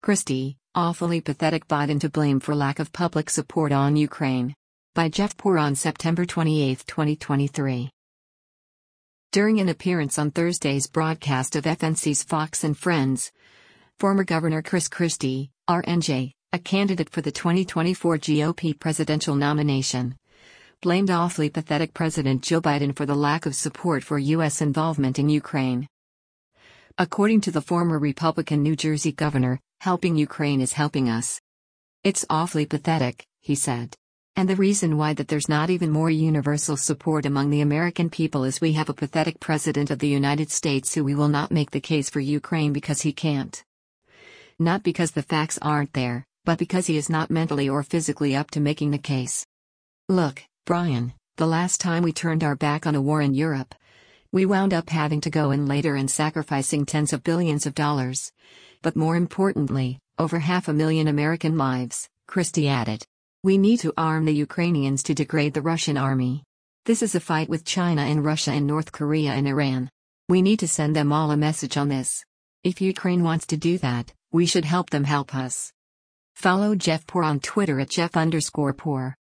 Christie, awfully pathetic. Biden to blame for lack of public support on Ukraine. By Jeff Poor on September 28, 2023. During an appearance on Thursday's broadcast of FNC's Fox and Friends, former Governor Chris Christie, RNJ, a candidate for the 2024 GOP presidential nomination, blamed awfully pathetic President Joe Biden for the lack of support for U.S. involvement in Ukraine. According to the former Republican New Jersey governor, helping Ukraine is helping us. It's awfully pathetic, he said. And the reason why that there's not even more universal support among the American people is we have a pathetic president of the United States who we will not make the case for Ukraine because he can't. Not because the facts aren't there, but because he is not mentally or physically up to making the case. Look, Brian, the last time we turned our back on a war in Europe, we wound up having to go in later and sacrificing tens of billions of dollars. But more importantly, over 500,000 American lives, Christie added. We need to arm the Ukrainians to degrade the Russian army. This is a fight with China and Russia and North Korea and Iran. We need to send them all a message on this. If Ukraine wants to do that, we should help them help us. Follow Jeff Poor on Twitter at Jeff_Poor.